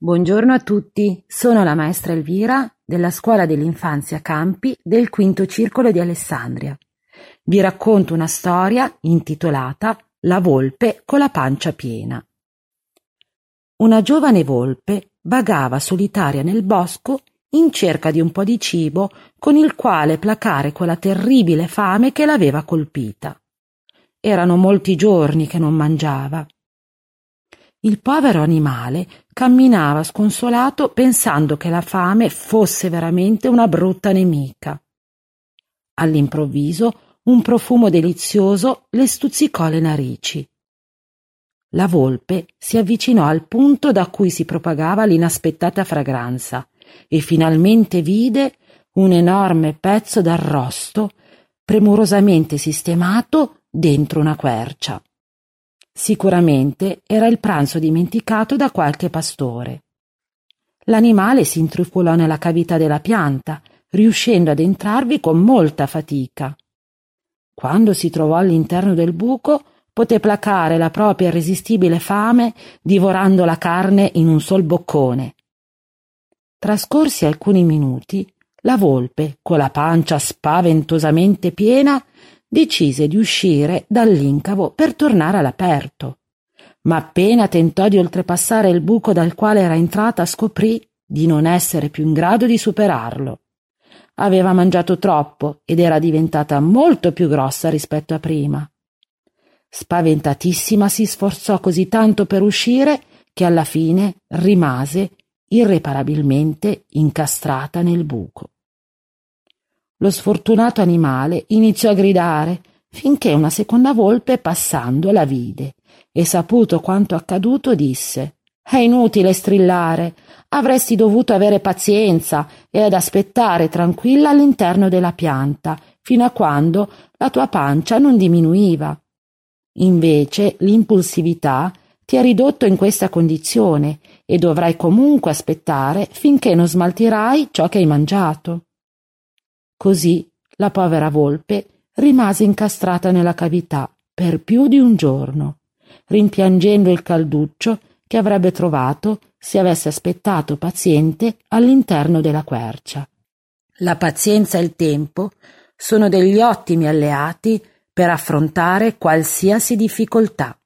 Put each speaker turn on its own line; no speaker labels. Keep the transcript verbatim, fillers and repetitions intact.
Buongiorno a tutti, sono la maestra Elvira della Scuola dell'Infanzia Campi del Quinto Circolo di Alessandria. Vi racconto una storia intitolata La volpe con la pancia piena. Una giovane volpe vagava solitaria nel bosco in cerca di un po' di cibo con il quale placare quella terribile fame che l'aveva colpita. Erano molti giorni che non mangiava. Il povero animale camminava sconsolato pensando che la fame fosse veramente una brutta nemica. All'improvviso un profumo delizioso le stuzzicò le narici. La volpe si avvicinò al punto da cui si propagava l'inaspettata fragranza e finalmente vide un enorme pezzo d'arrosto premurosamente sistemato dentro una quercia. Sicuramente era il pranzo dimenticato da qualche pastore. L'animale si intrufolò nella cavità della pianta, riuscendo ad entrarvi con molta fatica. Quando si trovò all'interno del buco, poté placare la propria irresistibile fame divorando la carne in un sol boccone. Trascorsi alcuni minuti, la volpe, con la pancia spaventosamente piena, decise di uscire dall'incavo per tornare all'aperto, ma appena tentò di oltrepassare il buco dal quale era entrata scoprì di non essere più in grado di superarlo. Aveva mangiato troppo ed era diventata molto più grossa rispetto a prima. Spaventatissima si sforzò così tanto per uscire che alla fine rimase irreparabilmente incastrata nel buco. Lo sfortunato animale iniziò a gridare finché una seconda volpe passando la vide e saputo quanto accaduto disse: «È inutile strillare, avresti dovuto avere pazienza e ad aspettare tranquilla all'interno della pianta fino a quando la tua pancia non diminuiva. Invece l'impulsività ti ha ridotto in questa condizione e dovrai comunque aspettare finché non smaltirai ciò che hai mangiato». Così la povera volpe rimase incastrata nella cavità per più di un giorno, rimpiangendo il calduccio che avrebbe trovato se avesse aspettato paziente all'interno della quercia. La pazienza e il tempo sono degli ottimi alleati per affrontare qualsiasi difficoltà.